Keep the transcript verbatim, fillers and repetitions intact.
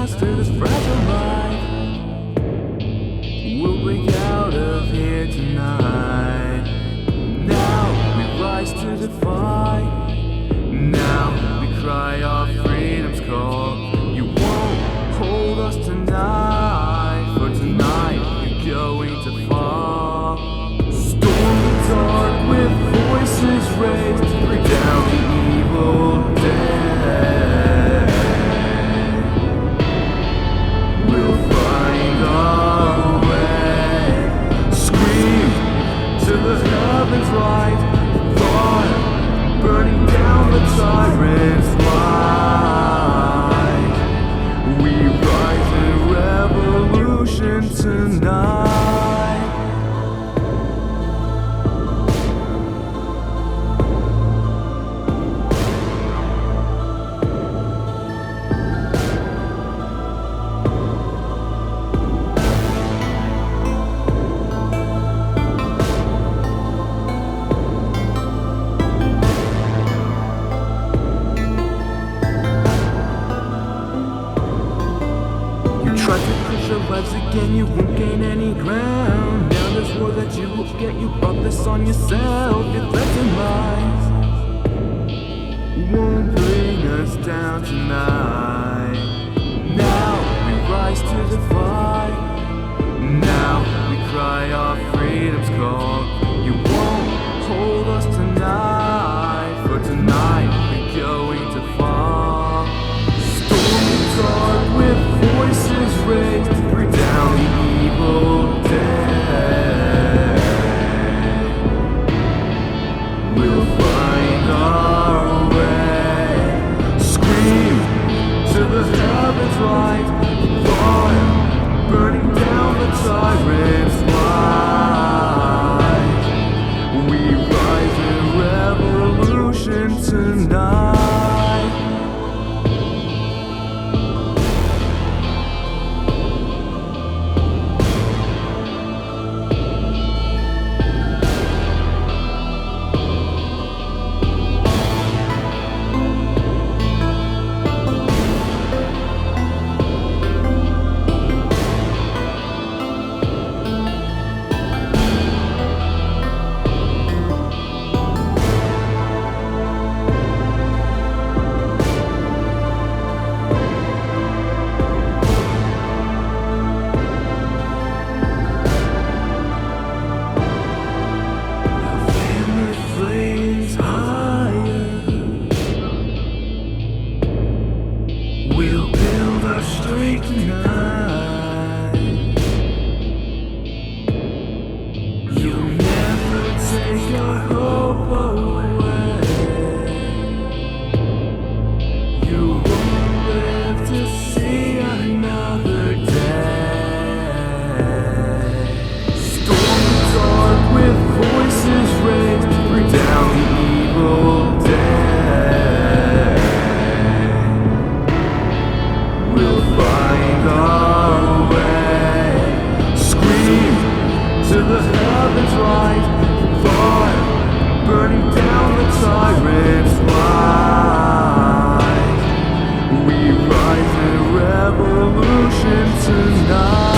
master this fragile life. We'll break out of here tonight. Now we rise to defy. Now we cry our freedom's call. You won't hold us tonight, for tonight you're going to fall. Storm the dark with voices raised, bring down the evil dead. We'll find our way. Scream till the heavens light. Fire burning down the tyrant's light. We rise in revolution tonight. Try to push your lives again, you won't gain any ground. Now there's war that you will get, you brought this on yourself. Your threats and lies won't bring us down tonight. Now we rise to defy. Now we cry our freedom's call. You won't hold us tonight, for tonight we're going to fall. Stormy dark with voices raised, bring down the evil dead. We'll find our way. Scream till the heavens light. Fire burning down the tyrant's light. We rise in revolution tonight. We'll build our strength tonight. You'll never take our hope away. You won't live to see another day. Storm dark with voices raised, bring down the evil dead. Our way. Scream till the heavens light. Fire burning down the tyrant's light. We rise in revolution tonight.